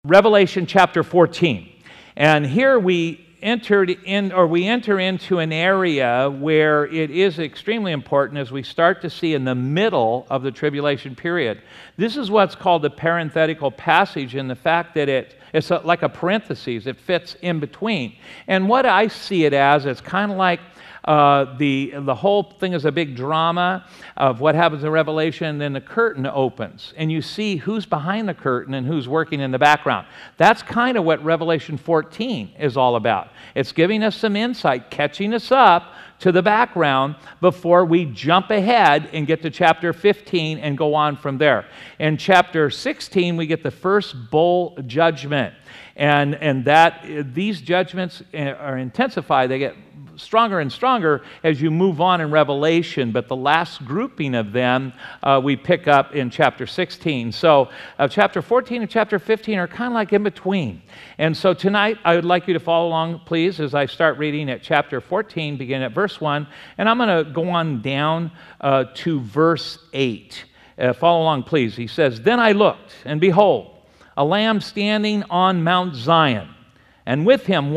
Revelation chapter 14. And here we enter into an area where it is extremely important as we start to see in the middle of the tribulation period. This is what's called the parenthetical passage, in the fact that it's like a parenthesis. It fits in between. And what I see it as, it's kind of like the whole thing is a big drama of what happens in Revelation, and then the curtain opens, and you see who's behind the curtain and who's working in the background. That's kind of what Revelation 14 is all about. It's giving us some insight, catching us up to the background before we jump ahead and get to chapter 15 and go on from there. In chapter 16, we get the first bowl judgment, and that these judgments are intensified. They get stronger and stronger as you move on in Revelation, but the last grouping of them we pick up in chapter 16. So chapter 14 and chapter 15 are kind of like in between. And so tonight I would like you to follow along, please, as I start reading at chapter 14, beginning at verse 1, and I'm going to go on down to verse 8. Follow along, please. He says, "Then I looked, and behold, a Lamb standing on Mount Zion, and with him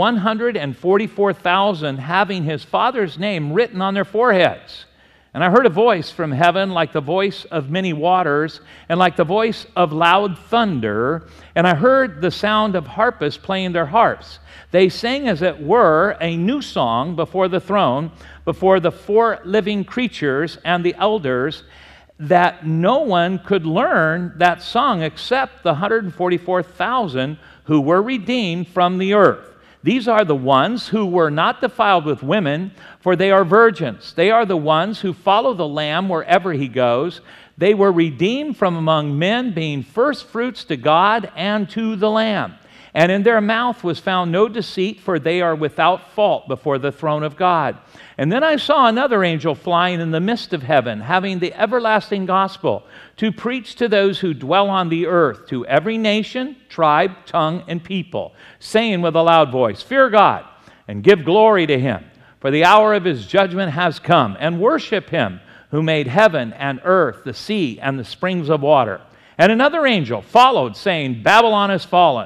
144,000 having his Father's name written on their foreheads. And I heard a voice from heaven like the voice of many waters, and like the voice of loud thunder. And I heard the sound of harpists playing their harps. They sang as it were a new song before the throne, before the four living creatures and the elders, that no one could learn that song except the 144,000 who were redeemed from the earth. These are the ones who were not defiled with women, for they are virgins. They are the ones who follow the Lamb wherever he goes. They were redeemed from among men, being first fruits to God and to the Lamb. And in their mouth was found no deceit, for they are without fault before the throne of God. And then I saw another angel flying in the midst of heaven, having the everlasting gospel, to preach to those who dwell on the earth, to every nation, tribe, tongue, and people, saying with a loud voice, Fear God, and give glory to him, for the hour of his judgment has come, and worship him who made heaven and earth, the sea, and the springs of water. And another angel followed, saying, Babylon is fallen,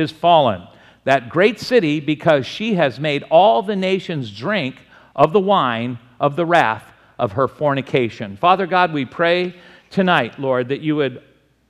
that great city, because she has made all the nations drink of the wine of the wrath of her fornication. Father God, we pray tonight, Lord, that you would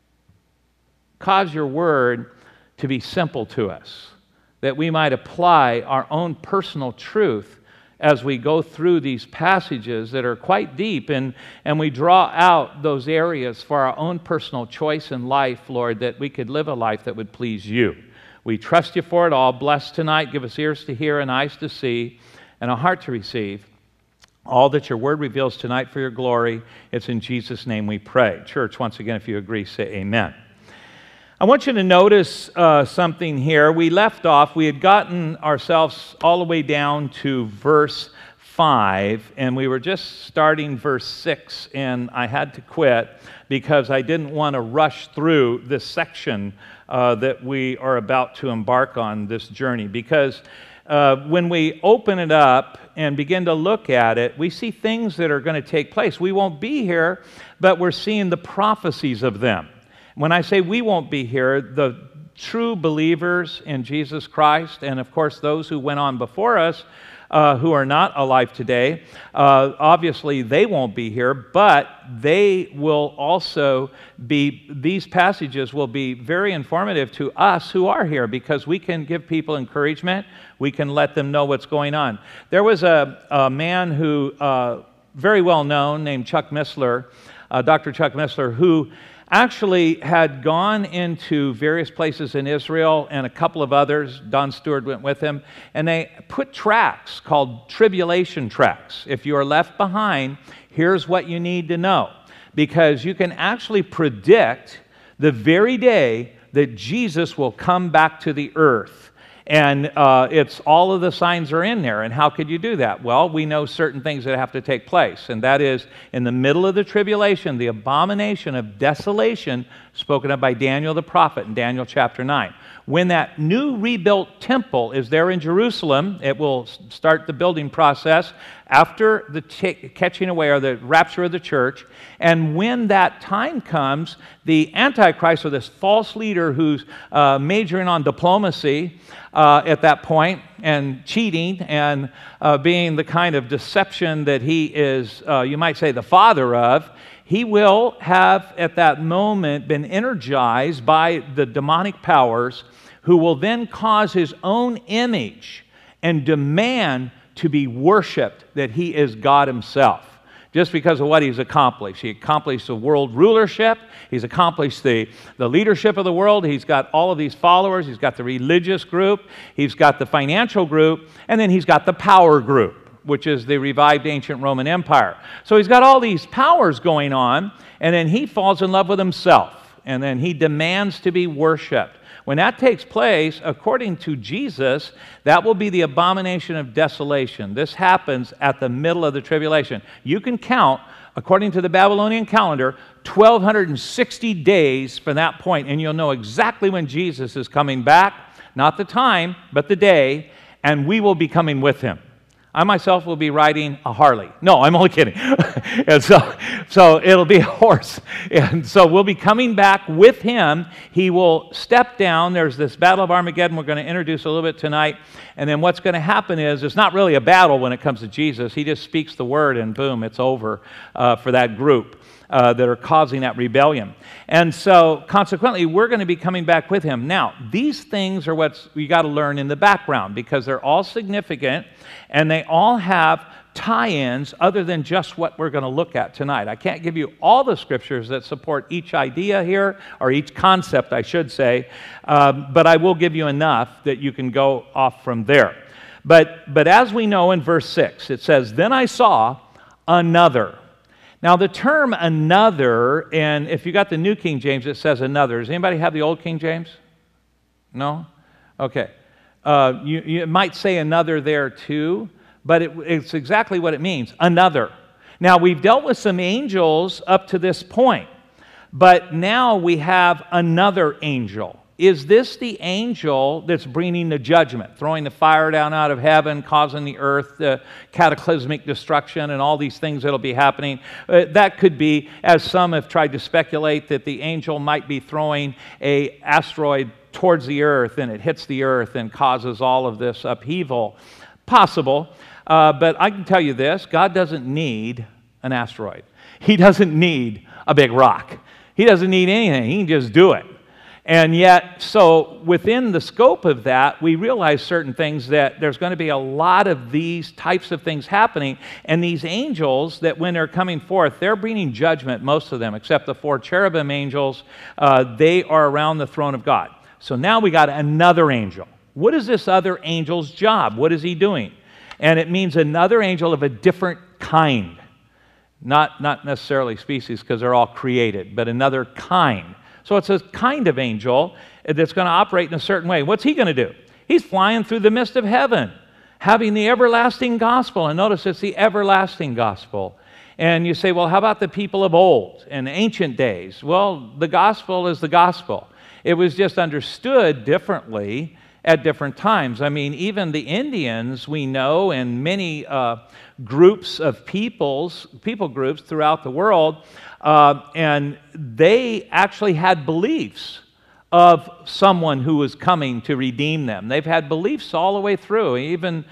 cause your word to be simple to us, that we might apply our own personal truth as we go through these passages that are quite deep, and we draw out those areas for our own personal choice in life, Lord, that we could live a life that would please you. We trust you for it all. Bless tonight. Give us ears to hear and eyes to see and a heart to receive all that your word reveals tonight for your glory. It's in Jesus' name we pray. Church, once again, if you agree, say amen. I want you to notice something here. We left off, we had gotten ourselves all the way down to verse 5, and we were just starting verse 6, and I had to quit because I didn't want to rush through this section that we are about to embark on this journey, because when we open it up and begin to look at it, we see things that are going to take place. We won't be here, but we're seeing the prophecies of them. When I say we won't be here, the true believers in Jesus Christ, and of course those who went on before us, who are not alive today, obviously they won't be here, but they will also be, these passages will be very informative to us who are here, because we can give people encouragement, we can let them know what's going on. There was a man who, very well known, named Chuck Missler, Dr. Chuck Missler, who actually had gone into various places in Israel and a couple of others. Don Stewart went with him, and they put tracts called tribulation tracts. If you are left behind, here's what you need to know, because you can actually predict the very day that Jesus will come back to the earth. And it's all of the signs are in there. And how could you do that? Well, we know certain things that have to take place. And that is, in the middle of the tribulation, the abomination of desolation spoken of by Daniel the prophet in Daniel chapter 9. When that new rebuilt temple is there in Jerusalem, it will start the building process after the catching away or the rapture of the church. And when that time comes, the Antichrist, or this false leader who's majoring on diplomacy at that point and cheating and being the kind of deception that he is, you might say, the father of, he will have at that moment been energized by the demonic powers who will then cause his own image and demand to be worshiped that he is God himself. Just because of what he's accomplished. He accomplished the world rulership. He's accomplished the leadership of the world. He's got all of these followers. He's got the religious group. He's got the financial group. And then he's got the power group, which is the revived ancient Roman Empire. So he's got all these powers going on, and then he falls in love with himself, and then he demands to be worshiped. When that takes place, according to Jesus, that will be the abomination of desolation. This happens at the middle of the tribulation. You can count, according to the Babylonian calendar, 1,260 days from that point, and you'll know exactly when Jesus is coming back, not the time, but the day, and we will be coming with him. I myself will be riding a Harley. No, I'm only kidding. And so it'll be a horse. And so we'll be coming back with him. He will step down. There's this Battle of Armageddon we're going to introduce a little bit tonight. And then what's going to happen is it's not really a battle when it comes to Jesus. He just speaks the word and boom, it's over for that group that are causing that rebellion. And so consequently, we're going to be coming back with him. Now, these things are what we got to learn in the background because they're all significant and they all have tie-ins other than just what we're going to look at tonight. I can't give you all the scriptures that support each idea here, or each concept, I should say, but I will give you enough that you can go off from there. But as we know in verse 6, it says, "Then I saw another." Now, the term another, and if you got the New King James, it says another. Does anybody have the Old King James? No? Okay. You might say another there too, but it's exactly what it means, another. Now, we've dealt with some angels up to this point, but now we have another angel. Is this the angel that's bringing the judgment, throwing the fire down out of heaven, causing the earth cataclysmic destruction and all these things that will be happening? That could be, as some have tried to speculate, that the angel might be throwing an asteroid towards the earth and it hits the earth and causes all of this upheaval. Possible, but I can tell you this, God doesn't need an asteroid. He doesn't need a big rock. He doesn't need anything. He can just do it. And yet, so within the scope of that, we realize certain things, that there's going to be a lot of these types of things happening. And these angels, that when they're coming forth, they're bringing judgment, most of them, except the 4 cherubim angels. They are around the throne of God. So now we got another angel. What is this other angel's job? What is he doing? And it means another angel of a different kind. Not necessarily species, because they're all created, but another kind. So it's a kind of angel that's going to operate in a certain way. What's he going to do? He's flying through the midst of heaven, having the everlasting gospel. And notice it's the everlasting gospel. And you say, well, how about the people of old in ancient days? Well, the gospel is the gospel. It was just understood differently at different times. I mean, even the Indians, we know, and many groups of people groups throughout the world, and they actually had beliefs of someone who was coming to redeem them. They've had beliefs all the way through, even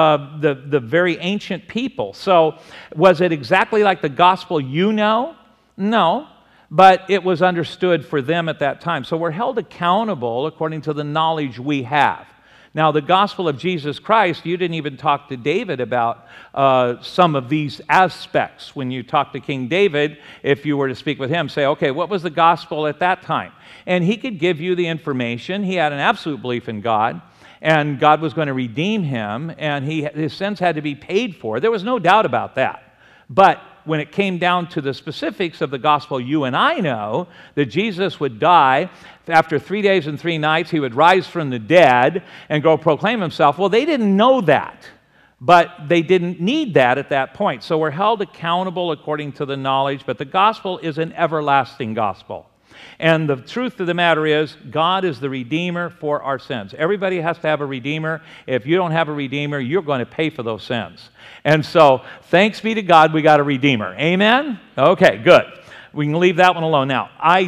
the very ancient people. So was it exactly like the gospel you know? No. But it was understood for them at that time. So we're held accountable according to the knowledge we have. Now, the gospel of Jesus Christ, you didn't even talk to David about some of these aspects. When you talk to King David, if you were to speak with him, say, okay, what was the gospel at that time? And he could give you the information. He had an absolute belief in God, and God was going to redeem him, and his sins had to be paid for. There was no doubt about that. But when it came down to the specifics of the gospel you and I know, that Jesus would die, after 3 days and 3 nights, he would rise from the dead and go proclaim himself. Well, they didn't know that, but they didn't need that at that point. So we're held accountable according to the knowledge, but the gospel is an everlasting gospel. And the truth of the matter is, God is the Redeemer for our sins. Everybody has to have a Redeemer. If you don't have a Redeemer, you're going to pay for those sins. And so, thanks be to God, we got a Redeemer. Amen? Okay, good. We can leave that one alone. Now, I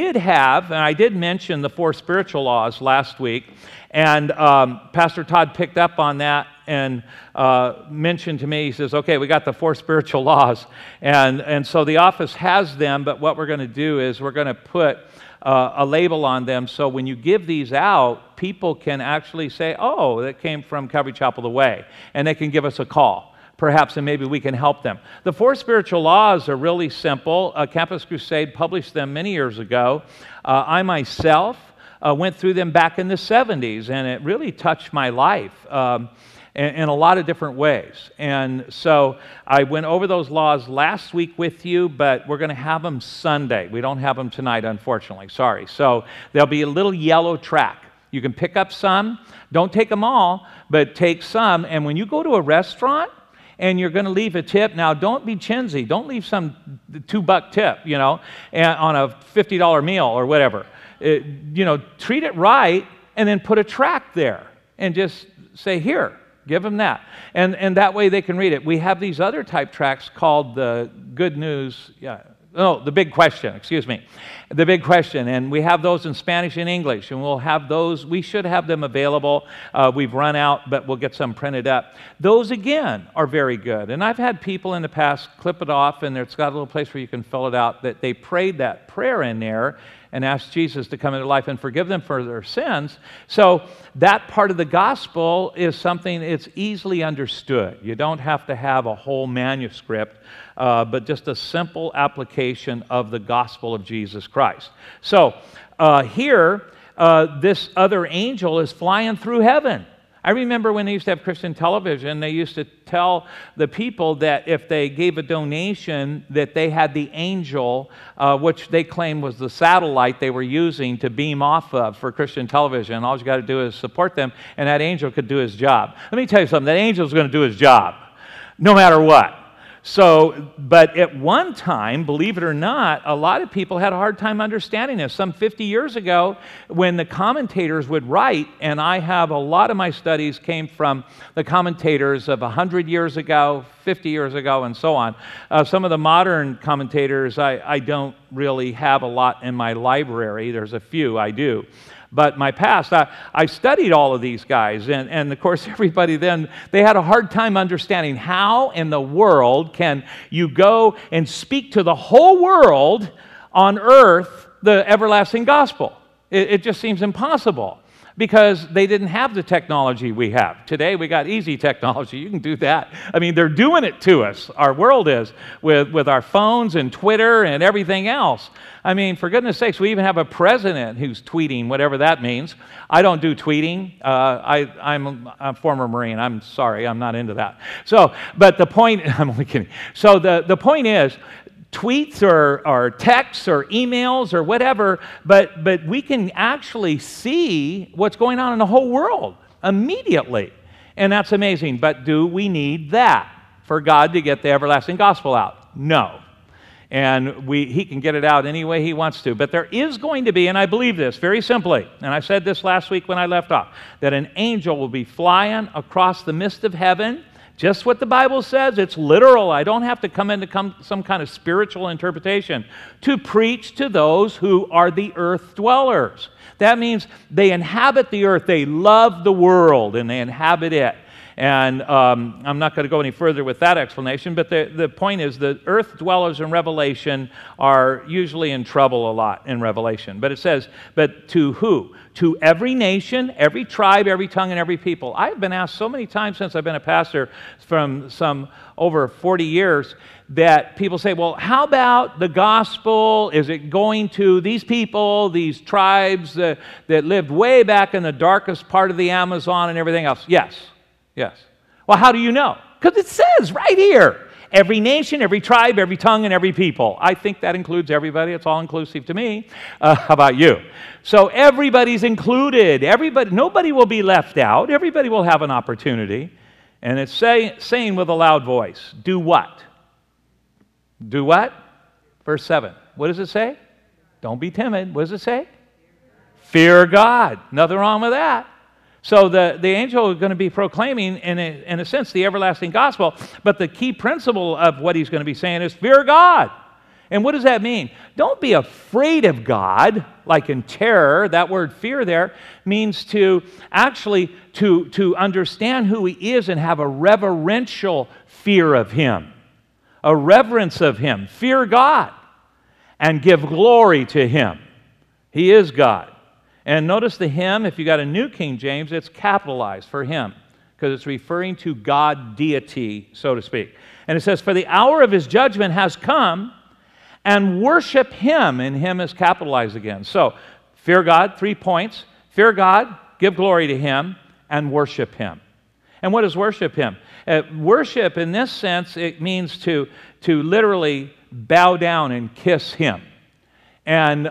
did mention the 4 spiritual laws last week, and Pastor Todd picked up on that and mentioned to me, he says, okay, we got the 4 spiritual laws, and so the office has them, but what we're going to do is we're going to put a label on them, so when you give these out, people can actually say, oh, that came from Calvary Chapel the Way, and they can give us a call. Perhaps, and maybe we can help them. The 4 spiritual laws are really simple. Campus Crusade published them many years ago. I myself went through them back in the 70s, and it really touched my life in a lot of different ways. And so I went over those laws last week with you, but we're going to have them Sunday. We don't have them tonight, unfortunately. Sorry. So there'll be a little yellow track. You can pick up some. Don't take them all, but take some. And when you go to a restaurant, and you're going to leave a tip. Now, don't be chintzy. Don't leave some $2 tip, on a $50 meal or whatever. Treat it right, and then put a tract there, and just say, here, give them that. And that way they can read it. We have these other type tracts called the Good News, the Big Question, excuse me. The Big Question, and we have those in Spanish and English, and we'll have those, we should have them available. We've run out, but we'll get some printed up. Those, again, are very good, and I've had people in the past clip it off, and it's got a little place where you can fill it out, that they prayed that prayer in there and asked Jesus to come into life and forgive them for their sins. So that part of the gospel is something that's easily understood. You don't have to have a whole manuscript, but just a simple application of the gospel of Jesus Christ. So here, this other angel is flying through heaven. I remember when they used to have Christian television, they used to tell the people that if they gave a donation, that they had the angel, which they claimed was the satellite they were using to beam off of for Christian television. All you got to do is support them, and that angel could do his job. Let me tell you something. That angel's going to do his job, no matter what. So, but at one time, believe it or not, a lot of people had a hard time understanding this. Some 50 years ago, when the commentators would write, and I have a lot of my studies came from the commentators of 100 years ago, 50 years ago, and so on. Some of the modern commentators, I don't really have a lot in my library. There's a few I do. But my past, I studied all of these guys, and of course everybody then, they had a hard time understanding how in the world can you go and speak to the whole world on earth the everlasting gospel. It just seems impossible, because they didn't have the technology we have. Today we got easy technology. You can do that. I mean, they're doing it to us. Our world is, with our phones and Twitter and everything else. I mean, for goodness sakes, we even have a president who's tweeting, whatever that means. I don't do tweeting. I'm a former Marine. I'm sorry, I'm not into that. So, but the point, I'm only kidding. So the point is, tweets or texts or emails or whatever, but we can actually see what's going on in the whole world immediately. And that's amazing. But do we need that for God to get the everlasting gospel out? No. And he can get it out any way he wants to. But there is going to be, and I believe this very simply, and I said this last week when I left off, that an angel will be flying across the midst of heaven. Just what the Bible says. It's literal. I don't have to come into some kind of spiritual interpretation to preach to those who are the earth dwellers. That means they inhabit the earth. They love the world, and they inhabit it. And I'm not going to go any further with that explanation, but the point is the earth dwellers in Revelation are usually in trouble a lot in Revelation. But it says, but to who? To every nation, every tribe, every tongue, and every people. I've been asked so many times since I've been a pastor from some over 40 years that people say, well, how about the gospel? Is it going to these people, these tribes that lived way back in the darkest part of the Amazon and everything else? Yes. Yes. Well, how do you know? Because it says right here, every nation, every tribe, every tongue, and every people. I think that includes everybody. It's all inclusive to me. How about you? So everybody's included. Nobody will be left out. Everybody will have an opportunity. And it's saying with a loud voice, do what? Do what? Verse 7. What does it say? Don't be timid. What does it say? Fear God. Nothing wrong with that. So the angel is going to be proclaiming, in a sense, the everlasting gospel, but the key principle of what he's going to be saying is fear God. And what does that mean? Don't be afraid of God, like in terror. That word fear there means to actually to understand who he is and have a reverential fear of him, a reverence of him. Fear God and give glory to him. He is God. And notice the him, if you got a New King James, it's capitalized for him, because it's referring to God, deity, so to speak. And it says, for the hour of his judgment has come, and worship him, and him is capitalized again. So, fear God, 3 points. Fear God, give glory to him, and worship him. And what is worship him? Worship, in this sense, it means to literally bow down and kiss him. And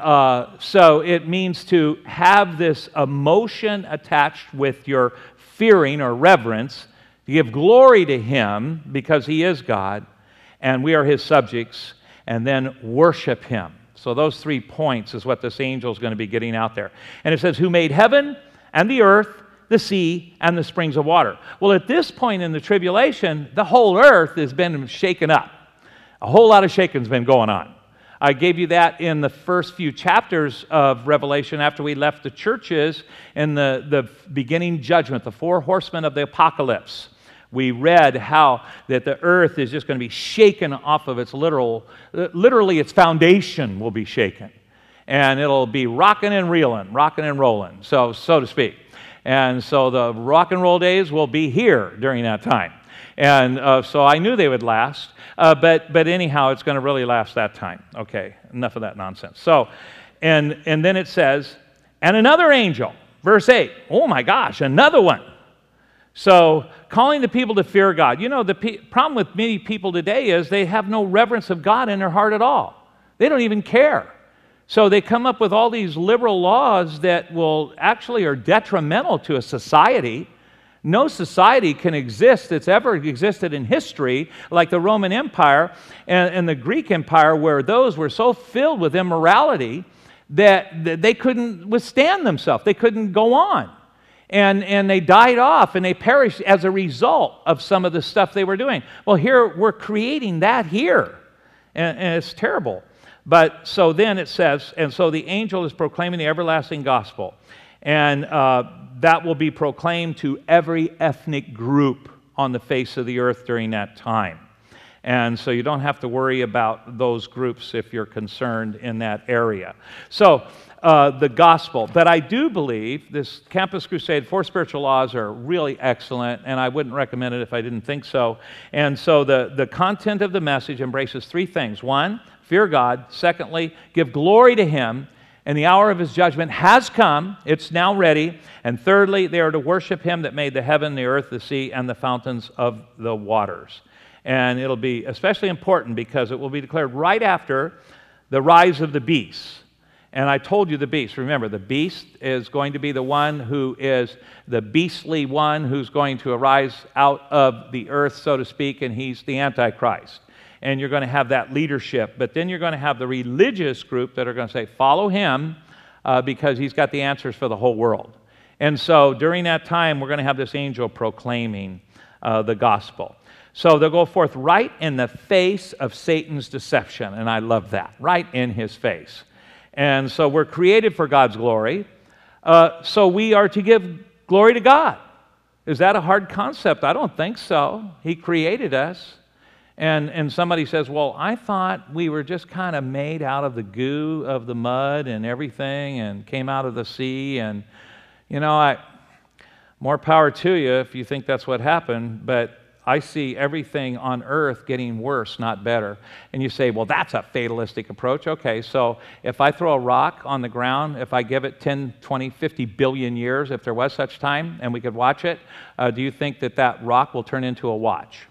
so it means to have this emotion attached with your fearing or reverence, to give glory to him because he is God, and we are his subjects, and then worship him. So those 3 points is what this angel is going to be getting out there. And it says, who made heaven and the earth, the sea, and the springs of water. Well, at this point in the tribulation, the whole earth has been shaken up. A whole lot of shaking's been going on. I gave you that in the first few chapters of Revelation after we left the churches in the beginning judgment, the 4 horsemen of the apocalypse. We read how that the earth is just going to be shaken off of its literally its foundation will be shaken. And it'll be rocking and reeling, rocking and rolling, so to speak. And so the rock and roll days will be here during that time. And so I knew they would last. But anyhow, it's going to really last that time. Okay, enough of that nonsense. So, and then it says, and another angel, verse 8. Oh my gosh, another one. So, calling the people to fear God. You know, the problem with many people today is they have no reverence of God in their heart at all. They don't even care. So they come up with all these liberal laws that will actually are detrimental to a society. No society can exist that's ever existed in history like the Roman Empire and the Greek Empire, where those were so filled with immorality that they couldn't withstand themselves. They couldn't go on. And they died off and they perished as a result of some of the stuff they were doing. Well, here we're creating that here. And it's terrible. But so then it says, and so the angel is proclaiming the everlasting gospel. And that will be proclaimed to every ethnic group on the face of the earth during that time. And so you don't have to worry about those groups if you're concerned in that area. So the gospel. But I do believe this Campus Crusade, 4 spiritual laws are really excellent, and I wouldn't recommend it if I didn't think so. And so the content of the message embraces 3 things. 1, fear God. Secondly, give glory to him. And the hour of his judgment has come. It's now ready. And thirdly, they are to worship him that made the heaven, the earth, the sea, and the fountains of the waters. And it'll be especially important because it will be declared right after the rise of the beast. And I told you the beast. Remember, the beast is going to be the one who is the beastly one who's going to arise out of the earth, so to speak, and he's the Antichrist. And you're going to have that leadership. But then you're going to have the religious group that are going to say, follow him because he's got the answers for the whole world. And so during that time, we're going to have this angel proclaiming the gospel. So they'll go forth right in the face of Satan's deception. And I love that, right in his face. And so we're created for God's glory. So we are to give glory to God. Is that a hard concept? I don't think so. He created us. And somebody says, well, I thought we were just kind of made out of the goo of the mud and everything and came out of the sea. And, you know, more power to you if you think that's what happened. But I see everything on earth getting worse, not better. And you say, well, that's a fatalistic approach. Okay, so if I throw a rock on the ground, if I give it 10, 20, 50 billion years, if there was such time and we could watch it, do you think that that rock will turn into a watch?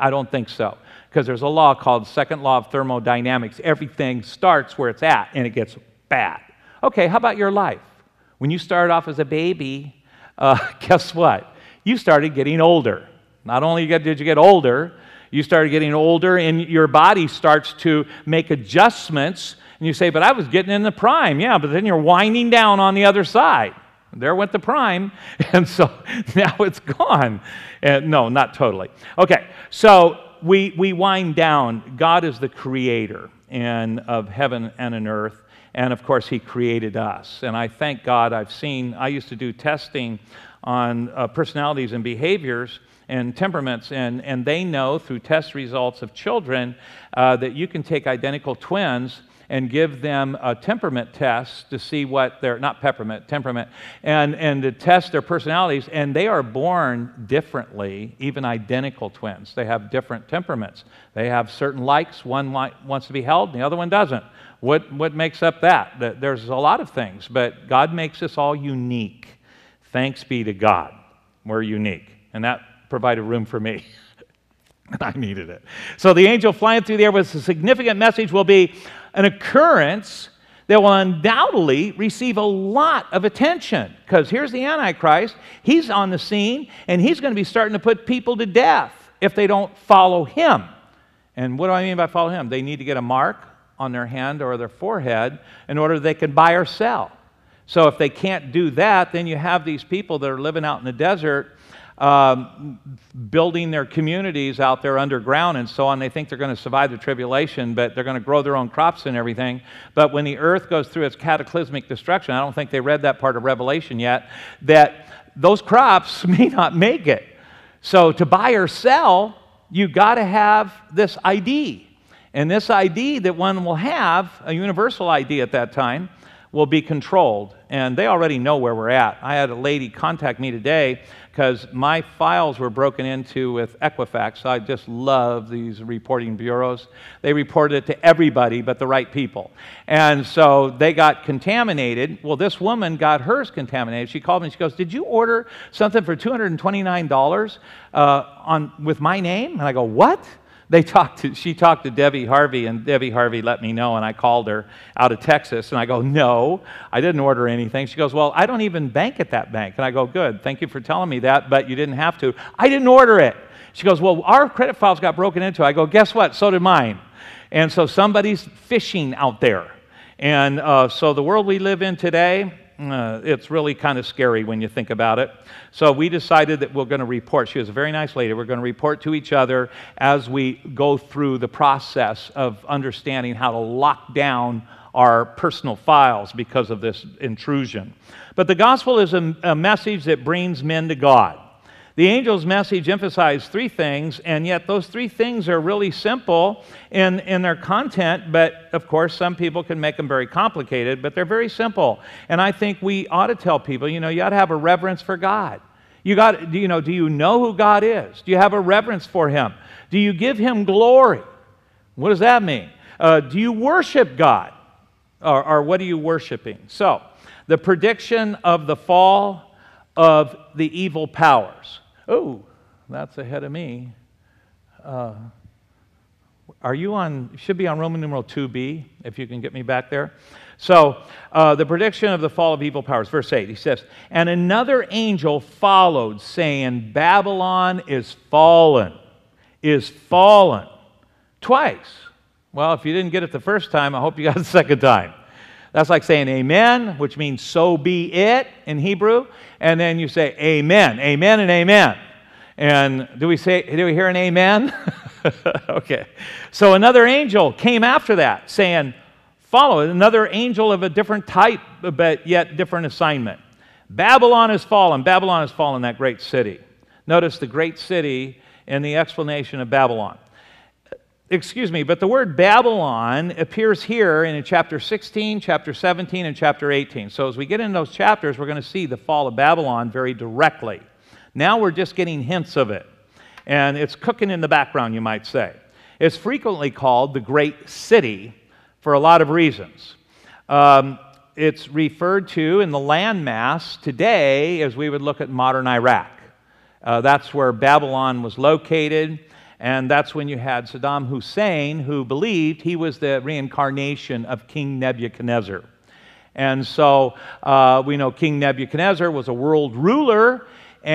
I don't think so, because there's a law called second law of thermodynamics. Everything starts where it's at, and it gets bad. Okay, how about your life? When you started off as a baby, guess what? You started getting older. Not only did you get older, you started getting older, and your body starts to make adjustments. And you say, but I was getting in the prime. Yeah, but then you're winding down on the other side. There went the prime, and so now it's gone. No, not totally. Okay, so we wind down. God is the creator of heaven and an earth, and of course, He created us. And I thank God. I used to do testing on personalities and behaviors and temperaments, and they know through test results of children that you can take identical twins and give them a temperament test to see what they're, not peppermint, temperament, and to test their personalities, and they are born differently, even identical twins. They have different temperaments. They have certain likes. One wants to be held, and the other one doesn't. What makes up that? There's a lot of things, but God makes us all unique. Thanks be to God. We're unique, and that provided room for me. I needed it. So the angel flying through the air with a significant message will be an occurrence that will undoubtedly receive a lot of attention, because here's the Antichrist. He's on the scene, and he's going to be starting to put people to death if they don't follow him. And what do I mean by follow him? They need to get a mark on their hand or their forehead in order they can buy or sell. So if they can't do that, then you have these people that are living out in the desert, building their communities out there underground and so on. They think they're going to survive the tribulation, but they're going to grow their own crops and everything. But when the earth goes through its cataclysmic destruction, I don't think they read that part of Revelation yet, that those crops may not make it. So to buy or sell, you got to have this ID. And this ID that one will have, a universal ID at that time, will be controlled. And they already know where we're at. I had a lady contact me today because my files were broken into with Equifax. I just love these reporting bureaus. They reported it to everybody but the right people. And so they got contaminated. Well, this woman got hers contaminated. She called me and she goes, did you order something for $229 with my name? And I go, what? She talked to Debbie Harvey, and Debbie Harvey let me know, and I called her out of Texas, and I go, no, I didn't order anything. She goes, well, I don't even bank at that bank. And I go, good, thank you for telling me that, but you didn't have to. I didn't order it. She goes, well, our credit files got broken into. I go, guess what? So did mine. And so somebody's fishing out there. And so the world we live in today, it's really kind of scary when you think about it. So we decided that we're going to report. She was a very nice lady. We're going to report to each other as we go through the process of understanding how to lock down our personal files because of this intrusion. But the gospel is a message that brings men to God. The angel's message emphasized three things, and yet those three things are really simple in their content, but of course some people can make them very complicated, but they're very simple. And I think we ought to tell people, you ought to have a reverence for God. Do you know who God is? Do you have a reverence for Him? Do you give Him glory? What does that mean? Do you worship God? Or what are you worshiping? So, the prediction of the fall of the evil powers. Oh, that's ahead of me. Should be on Roman numeral 2b, if you can get me back there. So, the prediction of the fall of evil powers, verse 8, he says, and another angel followed, saying, Babylon is fallen, twice. Well, if you didn't get it the first time, I hope you got it the second time. That's like saying amen, which means so be it in Hebrew. And then you say amen, amen, and amen. And do we hear an amen? Okay. So another angel came after that, saying, follow it. Another angel of a different type, but yet different assignment. Babylon has fallen, that great city. Notice the great city in the explanation of Babylon. But the word Babylon appears here in chapter 16, chapter 17, and chapter 18. So as we get into those chapters, we're going to see the fall of Babylon very directly. Now we're just getting hints of it. And it's cooking in the background, you might say. It's frequently called the great city for a lot of reasons. It's referred to in the landmass today as we would look at modern Iraq. That's where Babylon was located. And that's when you had Saddam Hussein, who believed he was the reincarnation of King Nebuchadnezzar. And so we know King Nebuchadnezzar was a world ruler,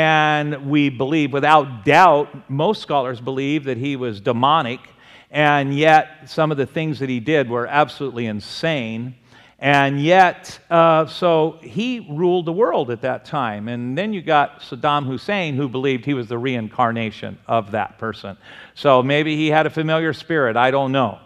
and we believe without doubt, most scholars believe that he was demonic, and yet some of the things that he did were absolutely insane. And yet, so he ruled the world at that time. And then you got Saddam Hussein, who believed he was the reincarnation of that person. So maybe he had a familiar spirit, I don't know.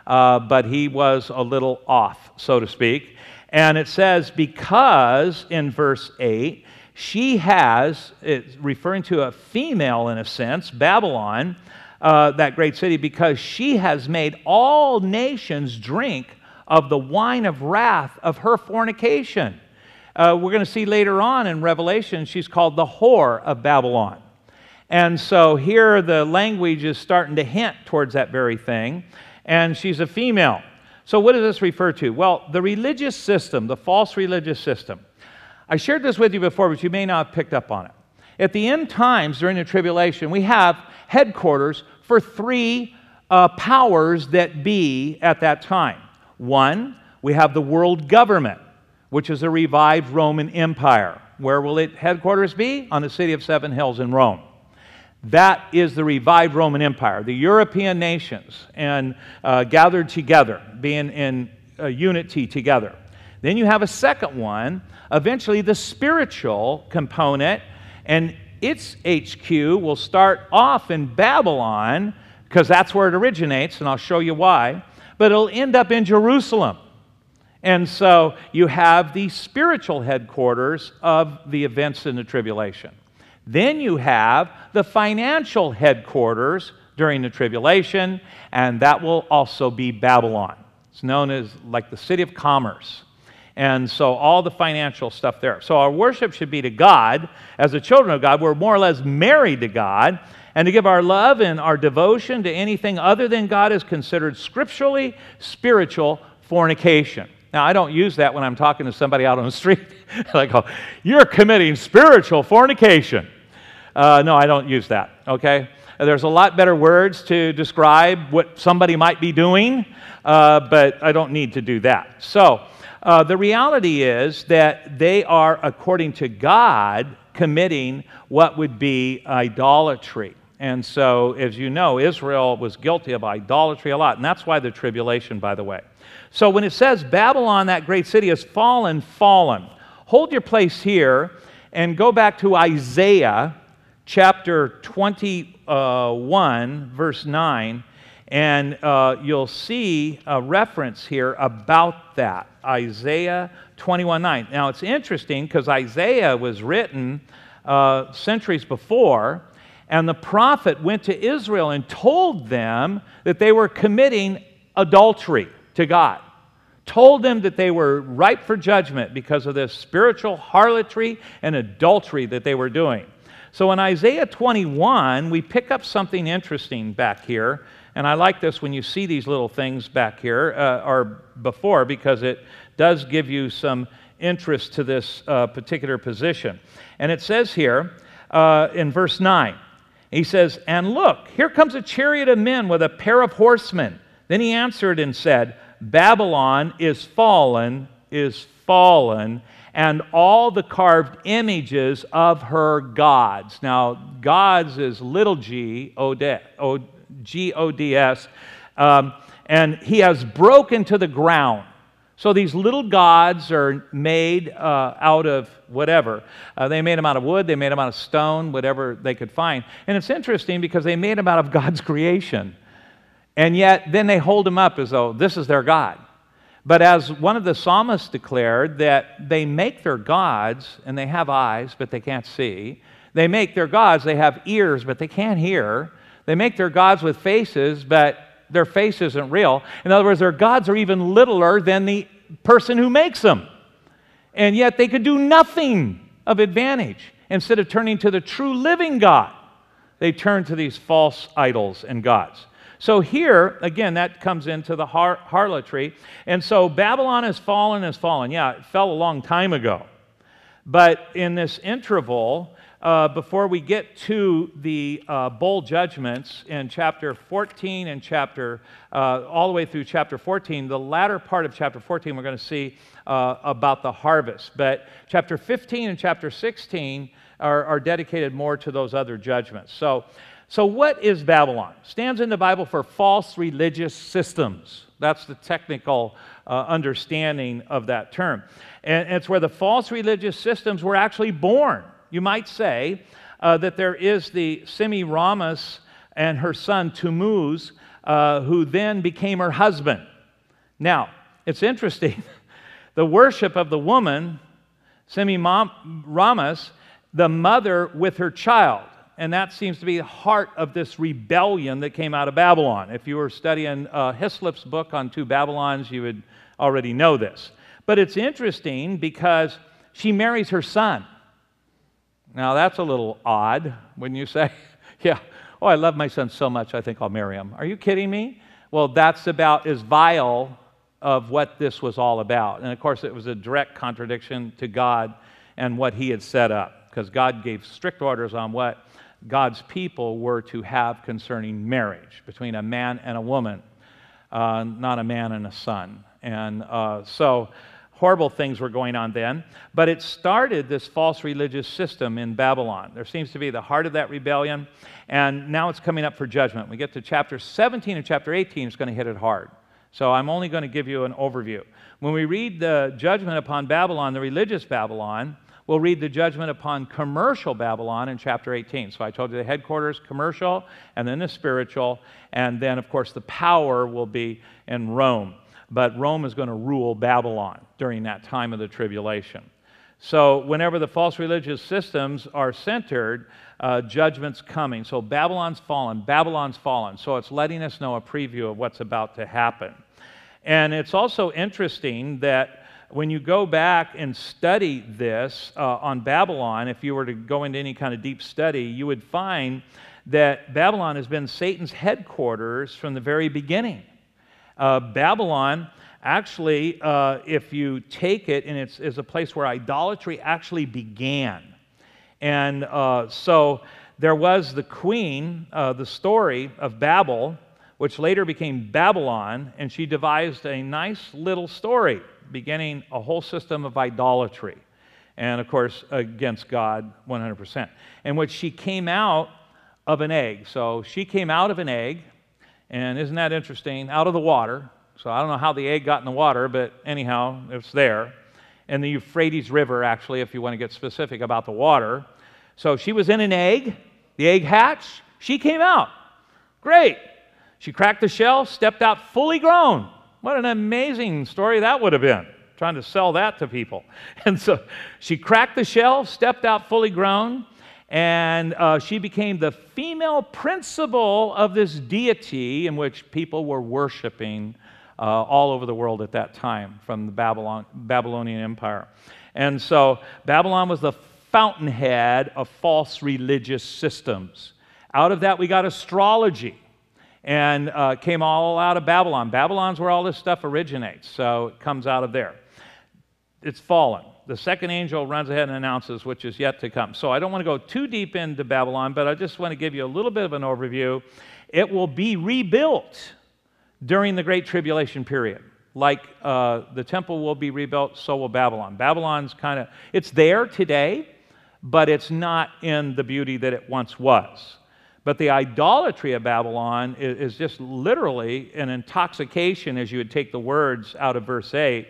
But he was a little off, so to speak. And it says, because in verse 8, she has, it's referring to a female in a sense, Babylon, that great city, because she has made all nations drink of the wine of wrath of her fornication. We're going to see later on in Revelation, she's called the whore of Babylon. And so here the language is starting to hint towards that very thing. And she's a female. So what does this refer to? Well, the religious system, the false religious system. I shared this with you before, but you may not have picked up on it. At the end times, during the tribulation, we have headquarters for three powers that be at that time. One, we have the world government, which is a revived Roman Empire. Where will its headquarters be? On the city of Seven Hills in Rome. That is the revived Roman Empire. The European nations and gathered together, being in unity together. Then you have a second one, eventually the spiritual component, and its HQ will start off in Babylon, because that's where it originates, and I'll show you why. But it'll end up in Jerusalem. And so you have the spiritual headquarters of the events in the tribulation. Then you have the financial headquarters during the tribulation, and that will also be Babylon. It's known as like the city of commerce. And so all the financial stuff there. So our worship should be to God. As the children of God, we're more or less married to God. And to give our love and our devotion to anything other than God is considered scripturally spiritual fornication. Now, I don't use that when I'm talking to somebody out on the street. Like, oh, you're committing spiritual fornication. No, I don't use that, okay? There's a lot better words to describe what somebody might be doing, but I don't need to do that. So, the reality is that they are, according to God, committing what would be idolatry. And so, as you know, Israel was guilty of idolatry a lot, and that's why the tribulation, by the way. So when it says Babylon, that great city, is fallen, fallen, hold your place here and go back to Isaiah chapter 21, verse 9, and you'll see a reference here about that. Isaiah 21:9. Now, it's interesting because Isaiah was written centuries before, and the prophet went to Israel and told them that they were committing adultery to God. Told them that they were ripe for judgment because of this spiritual harlotry and adultery that they were doing. So in Isaiah 21, we pick up something interesting back here. And I like this when you see these little things back here, or before, because it does give you some interest to this particular position. And it says here in verse 9, he says, "And look, here comes a chariot of men with a pair of horsemen." Then he answered and said, "Babylon is fallen, and all the carved images of her gods." Now, gods is little g, G-O-D-S, and he has broken to the ground. So these little gods are made out of whatever. They made them out of wood, they made them out of stone, whatever they could find. And it's interesting because they made them out of God's creation. And yet, then they hold them up as though this is their God. But as one of the psalmists declared, that they make their gods, and they have eyes, but they can't see. They make their gods, they have ears, but they can't hear. They make their gods with faces, but their face isn't real. In other words, their gods are even littler than the person who makes them. And yet they could do nothing of advantage. Instead of turning to the true living God, they turn to these false idols and gods. So here, again, that comes into the harlotry. And so Babylon has fallen. Yeah, it fell a long time ago. But in this interval, before we get to the bowl judgments in chapter 14 and all the way through chapter 14, the latter part of chapter 14 we're going to see about the harvest. But chapter 15 and chapter 16 are dedicated more to those other judgments. So what is Babylon? Stands in the Bible for false religious systems. That's the technical understanding of that term. And it's where the false religious systems were actually born. You might say that there is the Semiramis and her son Tammuz, who then became her husband. Now, it's interesting. The worship of the woman, Semiramis, the mother with her child. And that seems to be the heart of this rebellion that came out of Babylon. If you were studying Hislop's book on Two Babylons, you would already know this. But it's interesting because she marries her son. Now, that's a little odd, wouldn't you say? Yeah. Oh, I love my son so much, I think I'll marry him. Are you kidding me? Well, that's about as vile of what this was all about. And, of course, it was a direct contradiction to God and what he had set up, because God gave strict orders on what God's people were to have concerning marriage between a man and a woman, not a man and a son. And so horrible things were going on then. But it started this false religious system in Babylon. There seems to be the heart of that rebellion, and now it's coming up for judgment. We get to chapter 17 and chapter 18, it's going to hit it hard. So I'm only going to give you an overview. When we read the judgment upon Babylon, the religious Babylon, we'll read the judgment upon commercial Babylon in chapter 18. So I told you the headquarters, commercial, and then the spiritual, and then, of course, the power will be in Rome. But Rome is going to rule Babylon during that time of the tribulation. So whenever the false religious systems are centered, judgment's coming. So Babylon's fallen, Babylon's fallen. So it's letting us know a preview of what's about to happen. And it's also interesting that when you go back and study this on Babylon, if you were to go into any kind of deep study, you would find that Babylon has been Satan's headquarters from the very beginning. Babylon, actually, if you take it, and it's a place where idolatry actually began. And so there was the queen, the story of Babel, which later became Babylon, and she devised a nice little story beginning a whole system of idolatry, and of course against God 100%, in which she came out of an egg. So she came out of an egg, and isn't that interesting? Out of the water. So I don't know how the egg got in the water, but anyhow, it's there. And the Euphrates River, actually, if you want to get specific about the water. So she was in an egg, the egg hatched, she came out. Great. She cracked the shell, stepped out fully grown. What an amazing story that would have been, trying to sell that to people. And so she cracked the shell, stepped out fully grown, and she became the female principal of this deity in which people were worshiping all over the world at that time from the Babylonian Empire. And so Babylon was the fountainhead of false religious systems. Out of that we got astrology. And came all out of Babylon. Babylon's where all this stuff originates, so it comes out of there. It's fallen. The second angel runs ahead and announces which is yet to come. So I don't want to go too deep into Babylon, but I just want to give you a little bit of an overview. It will be rebuilt during the Great Tribulation period. Like the temple will be rebuilt, so will Babylon. Babylon's it's there today, but it's not in the beauty that it once was. But the idolatry of Babylon is just literally an intoxication, as you would take the words out of verse 8,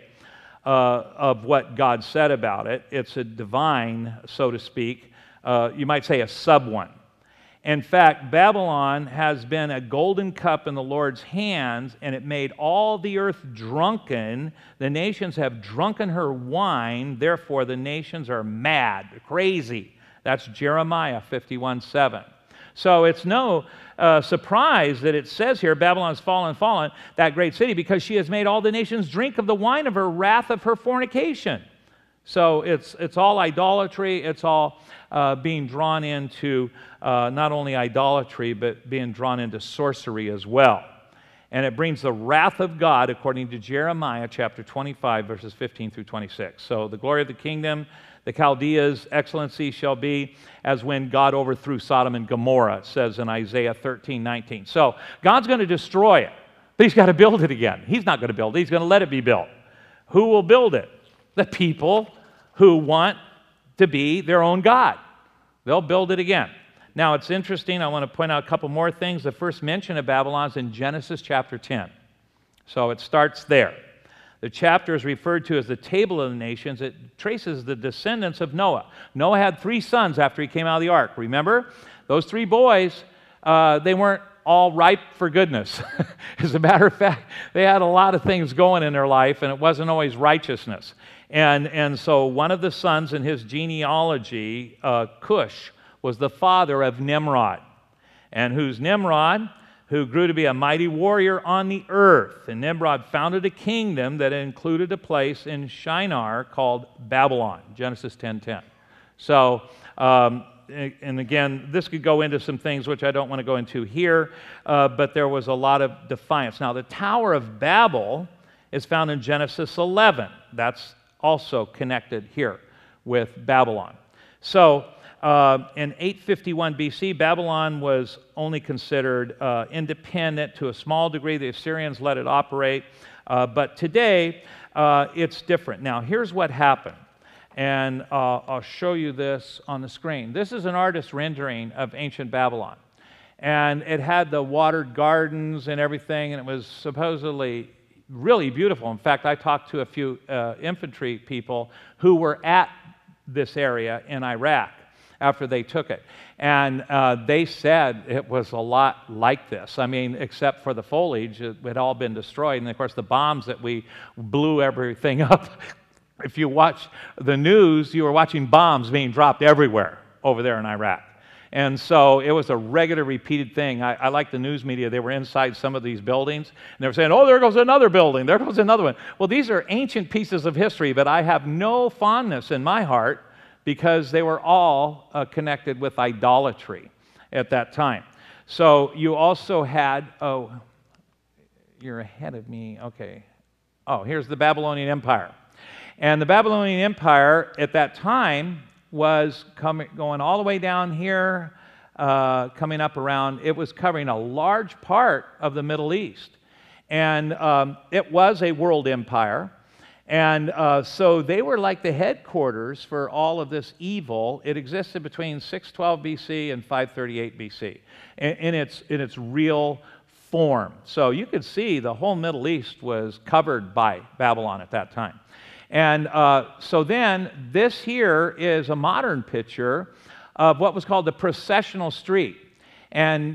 of what God said about it. It's a divine, so to speak, you might say a sub-one. In fact, Babylon has been a golden cup in the Lord's hands, and it made all the earth drunken. The nations have drunken her wine, therefore the nations are mad, crazy. That's Jeremiah 51:7. So it's no surprise that it says here, Babylon's fallen, that great city, because she has made all the nations drink of the wine of her wrath of her fornication. So it's all idolatry. It's all being drawn into not only idolatry, but being drawn into sorcery as well. And it brings the wrath of God, according to Jeremiah chapter 25, verses 15 through 26. So the glory of the kingdom, the Chaldeas' excellency shall be as when God overthrew Sodom and Gomorrah, it says in Isaiah 13:19. So God's going to destroy it, but he's got to build it again. He's not going to build it. He's going to let it be built. Who will build it? The people who want to be their own God. They'll build it again. Now, it's interesting. I want to point out a couple more things. The first mention of Babylon is in Genesis chapter 10. So it starts there. The chapter is referred to as the Table of the Nations. It traces the descendants of Noah. Noah had 3 sons after he came out of the ark. Remember? Those 3 boys, they weren't all ripe for goodness. As a matter of fact, they had a lot of things going in their life, and it wasn't always righteousness. And so one of the sons in his genealogy, Cush, was the father of Nimrod. And who's Nimrod? Who grew to be a mighty warrior on the earth. And Nimrod founded a kingdom that included a place in Shinar called Babylon, Genesis 10:10. So, and again, this could go into some things which I don't want to go into here, but there was a lot of defiance. Now, the Tower of Babel is found in Genesis 11. That's also connected here with Babylon. So, in 851 BC, Babylon was only considered independent to a small degree. The Assyrians let it operate. But today, it's different. Now, here's what happened. And I'll show you this on the screen. This is an artist's rendering of ancient Babylon. And it had the watered gardens and everything, and it was supposedly really beautiful. In fact, I talked to a few infantry people who were at this area in Iraq after they took it. And they said it was a lot like this. I mean, except for the foliage, it had all been destroyed. And of course, the bombs that we blew everything up. If you watch the news, you were watching bombs being dropped everywhere over there in Iraq. And so it was a regular, repeated thing. I like the news media. They were inside some of these buildings, and they were saying, oh, there goes another building. There goes another one. Well, these are ancient pieces of history, but I have no fondness in my heart because they were all connected with idolatry at that time. So you also had, oh, you're ahead of me. Okay. Oh, here's the Babylonian Empire. And the Babylonian Empire at that time was going all the way down here, coming up around. It was covering a large part of the Middle East. And it was a world empire. And so they were like the headquarters for all of this evil. It existed between 612 BC and 538 BC in its real form. So you could see the whole Middle East was covered by Babylon at that time. And so then this here is a modern picture of what was called the processional street. And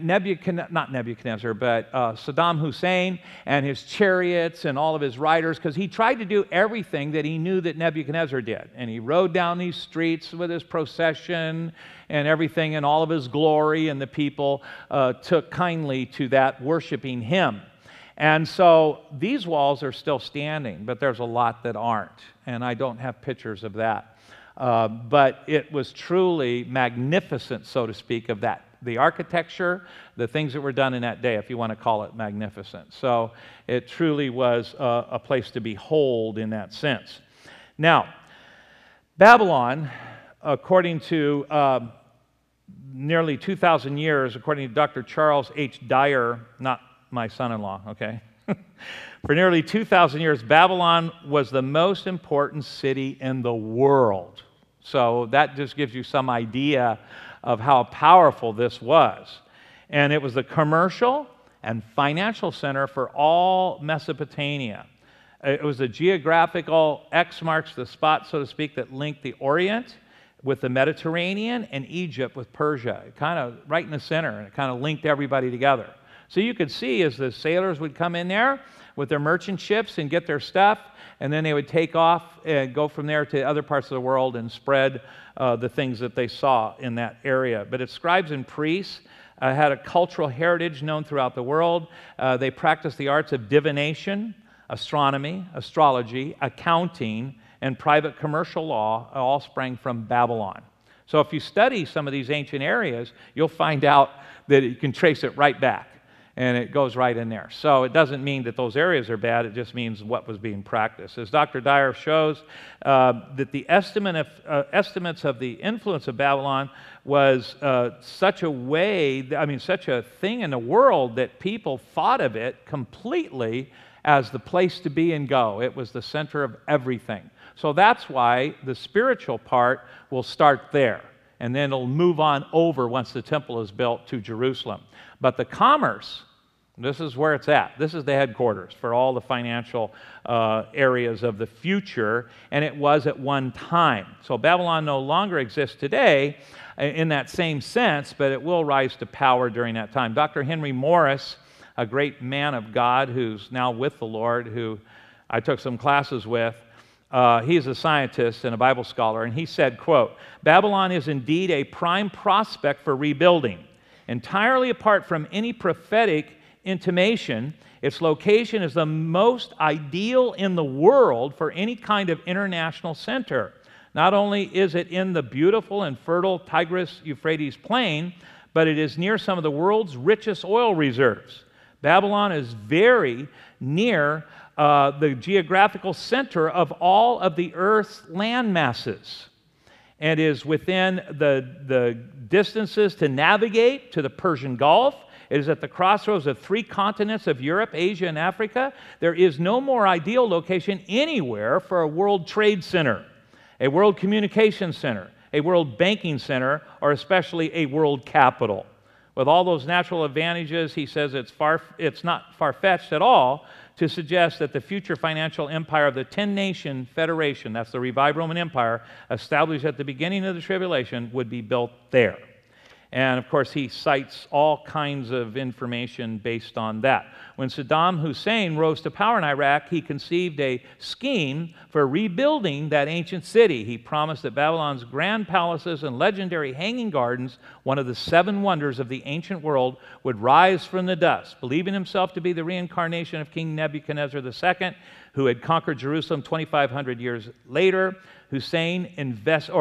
Saddam Hussein and his chariots and all of his riders, because he tried to do everything that he knew that Nebuchadnezzar did. And he rode down these streets with his procession and everything in all of his glory, and the people took kindly to that, worshiping him. And so these walls are still standing, but there's a lot that aren't, and I don't have pictures of that. But it was truly magnificent, so to speak, of that. The architecture, the things that were done in that day, if you want to call it magnificent. So it truly was a place to behold in that sense. Now, Babylon, according to nearly 2,000 years, according to Dr. Charles H. Dyer, not my son-in-law, okay? For nearly 2,000 years, Babylon was the most important city in the world. So that just gives you some idea of how powerful this was. And it was the commercial and financial center for all Mesopotamia. It was a geographical X marks the spot, so to speak, that linked the Orient with the Mediterranean and Egypt with Persia. It kind of right in the center, and it kind of linked everybody together. So you could see as the sailors would come in there with their merchant ships and get their stuff, and then they would take off and go from there to other parts of the world and spread the things that they saw in that area. But its scribes and priests had a cultural heritage known throughout the world. They practiced the arts of divination, astronomy, astrology, accounting, and private commercial law. All sprang from Babylon. So if you study some of these ancient areas, you'll find out that you can trace it right back. And it goes right in there. So it doesn't mean that those areas are bad. It just means what was being practiced. As Dr. Dyer shows, that the estimates of the influence of Babylon was such a thing in the world that people thought of it completely as the place to be and go. It was the center of everything. So that's why the spiritual part will start there. And then it'll move on over once the temple is built to Jerusalem. But the commerce, this is where it's at. This is the headquarters for all the financial areas of the future, and it was at one time. So Babylon no longer exists today in that same sense, but it will rise to power during that time. Dr. Henry Morris, a great man of God who's now with the Lord, who I took some classes with, he's a scientist and a Bible scholar, and he said, quote, "Babylon is indeed a prime prospect for rebuilding. Entirely apart from any prophetic intimation, its location is the most ideal in the world for any kind of international center. Not only is it in the beautiful and fertile Tigris-Euphrates plain, but it is near some of the world's richest oil reserves. Babylon is very near the geographical center of all of the earth's land masses, and is within the distances to navigate to the Persian Gulf. It is at the crossroads of 3 continents of Europe, Asia, and Africa. There is no more ideal location anywhere for a world trade center, a world communication center, a world banking center, or especially a world capital. With all those natural advantages, he says it's not far-fetched at all to suggest that the future financial empire of the 10-nation federation, that's the revived Roman Empire, established at the beginning of the tribulation, would be built there." And of course, he cites all kinds of information based on that. When Saddam Hussein rose to power in Iraq, he conceived a scheme for rebuilding that ancient city. He promised that Babylon's grand palaces and legendary hanging gardens, one of the 7 wonders of the ancient world, would rise from the dust. Believing himself to be the reincarnation of King Nebuchadnezzar II, who had conquered Jerusalem 2,500 years later, Hussein invested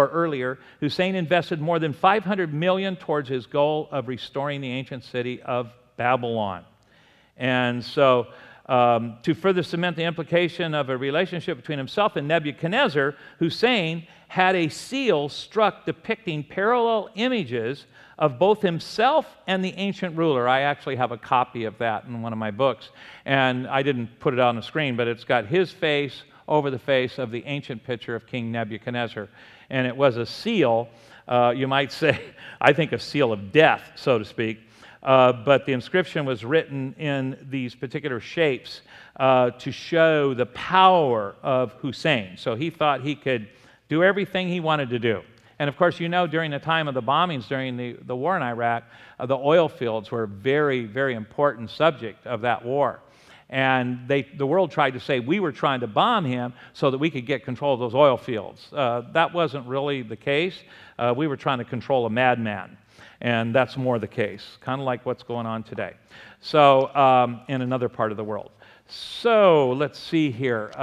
more than $500 million towards his goal of restoring the ancient city of Babylon. And so, to further cement the implication of a relationship between himself and Nebuchadnezzar, Hussein had a seal struck depicting parallel images of both himself and the ancient ruler. I actually have a copy of that in one of my books, and I didn't put it on the screen, but it's got his face over the face of the ancient picture of King Nebuchadnezzar. And it was a seal, you might say, I think a seal of death, so to speak, but the inscription was written in these particular shapes to show the power of Hussein. So he thought he could do everything he wanted to do. And of course, you know, during the time of the bombings during the war in Iraq, the oil fields were a very, very important subject of that war. And the world tried to say we were trying to bomb him so that we could get control of those oil fields. That wasn't really the case. We were trying to control a madman. And that's more the case, kind of like what's going on today. So, in another part of the world. So, let's see here.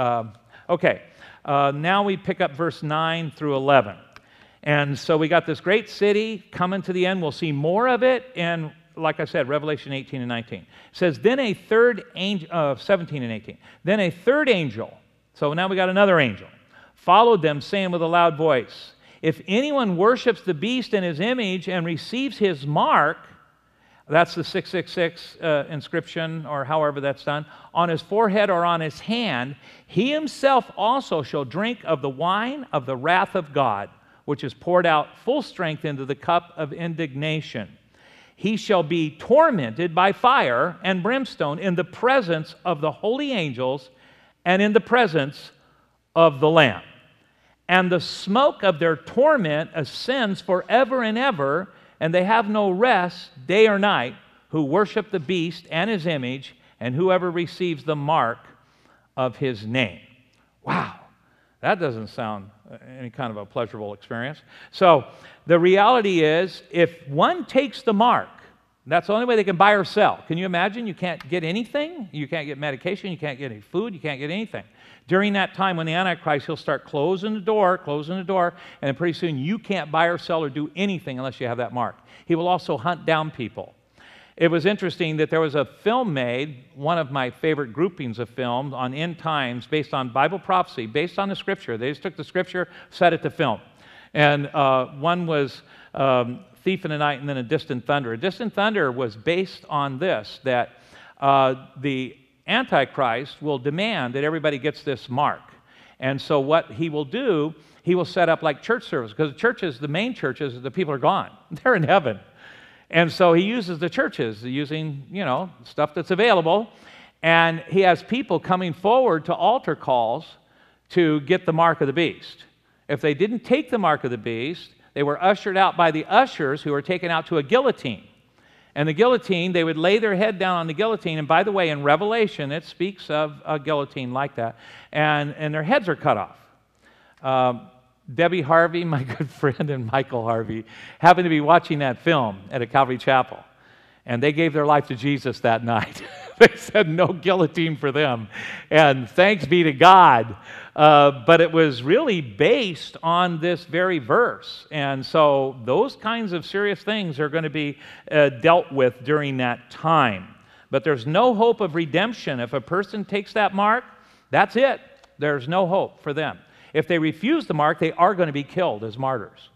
Now we pick up verse 9 through 11. And so we got this great city coming to the end. We'll see more of it in, like I said, Revelation 18 and 19. It says, then a third angel, 17 and 18. Then a third angel, so now we got another angel, followed them, saying with a loud voice, if anyone worships the beast in his image and receives his mark, that's the 666 inscription, or however that's done, on his forehead or on his hand, he himself also shall drink of the wine of the wrath of God, which is poured out full strength into the cup of indignation. He shall be tormented by fire and brimstone in the presence of the holy angels and in the presence of the Lamb. And the smoke of their torment ascends forever and ever, and they have no rest day or night who worship the beast and his image, and whoever receives the mark of his name. Wow, that doesn't sound any kind of a pleasurable experience. So the reality is, if one takes the mark, that's the only way they can buy or sell. Can you imagine? You can't get anything. You can't get medication. You can't get any food. You can't get anything. During that time when the Antichrist, he'll start closing the door, and then pretty soon you can't buy or sell or do anything unless you have that mark. He will also hunt down people. It was interesting that there was a film made, one of my favorite groupings of films, on end times based on Bible prophecy, based on the Scripture. They just took the Scripture, set it to film. And one was Thief in the Night and then A Distant Thunder. A Distant Thunder was based on this, that the Antichrist will demand that everybody gets this mark. And so what he will do, he will set up like church service, because the churches, the main churches, the people are gone. They're in heaven. And so he uses the churches, using, stuff that's available. And he has people coming forward to altar calls to get the mark of the beast. If they didn't take the mark of the beast, they were ushered out by the ushers, who were taken out to a guillotine. And the guillotine, they would lay their head down on the guillotine. And by the way, in Revelation, it speaks of a guillotine like that. And their heads are cut off. Debbie Harvey, my good friend, and Michael Harvey happened to be watching that film at a Calvary Chapel. And they gave their life to Jesus that night. They said no guillotine for them. And thanks be to God. But it was really based on this very verse. And so those kinds of serious things are going to be dealt with during that time. But there's no hope of redemption. If a person takes that mark, that's it. There's no hope for them. If they refuse the mark, they are going to be killed as martyrs.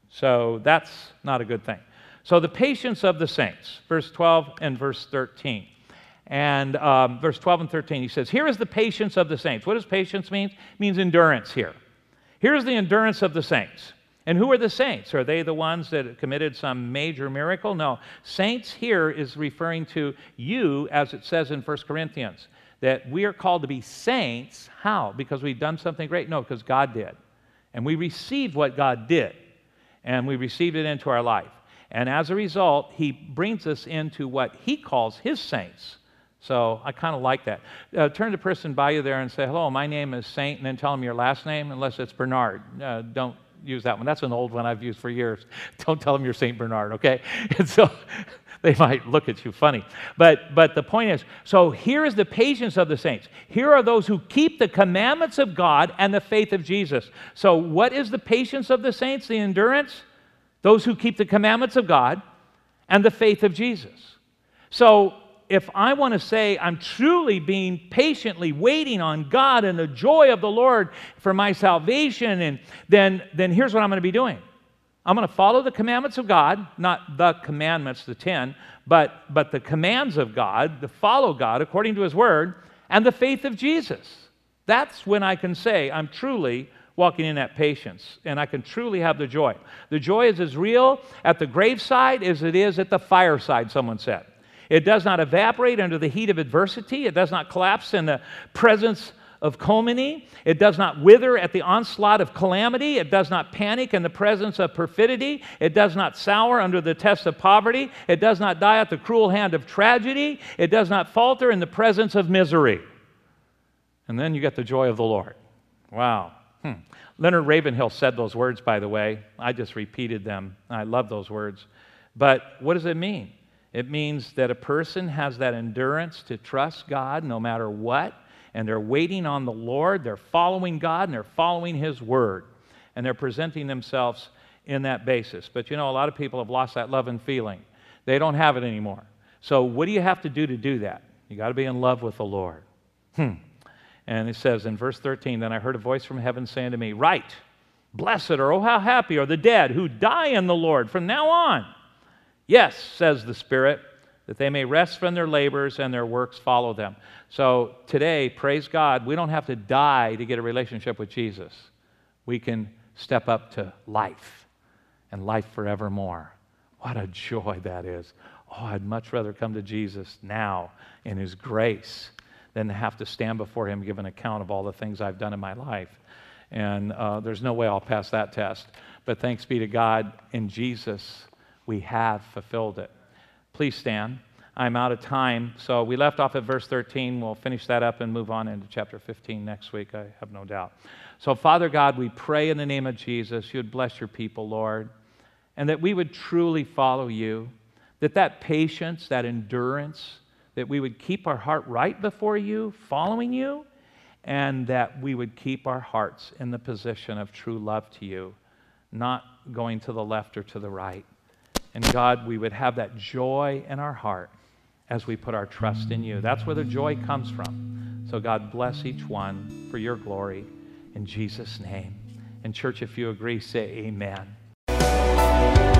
So that's not a good thing. So the patience of the saints, verse 12 and verse 13. And verse 12 and 13, he says, here is the patience of the saints. What does patience mean? It means endurance here. Here's the endurance of the saints. And who are the saints? Are they the ones that committed some major miracle? No. Saints here is referring to you, as it says in 1 Corinthians. That we are called to be saints. How? Because we've done something great? No, because God did. And we received what God did. And we received it into our life. And as a result, he brings us into what he calls his saints. So I kind of like that. Turn to the person by you there and say, hello, my name is Saint, and then tell them your last name, unless it's Bernard. Don't use that one. That's an old one I've used for years. Don't tell them you're Saint Bernard, okay? And so they might look at you funny. But the point is, so here is the patience of the saints. Here are those who keep the commandments of God and the faith of Jesus. So what is the patience of the saints, the endurance? Those who keep the commandments of God and the faith of Jesus. So if I want to say I'm truly being patiently waiting on God and the joy of the Lord for my salvation, and then here's what I'm going to be doing. I'm going to follow the commandments of God, not the commandments, the 10, but the commands of God, to follow God according to his word, and the faith of Jesus. That's when I can say I'm truly walking in that patience, and I can truly have the joy. The joy is as real at the graveside as it is at the fireside, someone said. It does not evaporate under the heat of adversity. It does not collapse in the presence of calumny. It does not wither at the onslaught of calamity. It does not panic in the presence of perfidy. It does not sour under the test of poverty. It does not die at the cruel hand of tragedy. It does not falter in the presence of misery. And then you get the joy of the Lord. Wow. Leonard Ravenhill said those words, by the way. I just repeated them. I love those words. But what does it mean? It means that a person has that endurance to trust God no matter what, and they're waiting on the Lord, they're following God, and they're following his word, and they're presenting themselves in that basis. But a lot of people have lost that love and feeling. They don't have it anymore. So what do you have to do that? You got to be in love with the Lord. And it says in verse 13, then I heard a voice from heaven saying to me, write, blessed or oh how happy are the dead who die in the Lord from now on. Yes, says the Spirit, that they may rest from their labors and their works follow them. So today, praise God, we don't have to die to get a relationship with Jesus. We can step up to life and life forevermore. What a joy that is. Oh, I'd much rather come to Jesus now in his grace than to have to stand before him and give an account of all the things I've done in my life. And there's no way I'll pass that test. But thanks be to God, in Jesus, we have fulfilled it. Please stand. I'm out of time. So we left off at verse 13. We'll finish that up and move on into chapter 15 next week, I have no doubt. So Father God, we pray in the name of Jesus, you would bless your people, Lord, and that we would truly follow you, that patience, that endurance, that we would keep our heart right before you, following you, and that we would keep our hearts in the position of true love to you, not going to the left or to the right. And God, we would have that joy in our heart as we put our trust in you. That's where the joy comes from. So God, bless each one for your glory in Jesus' name. And church, if you agree, say amen.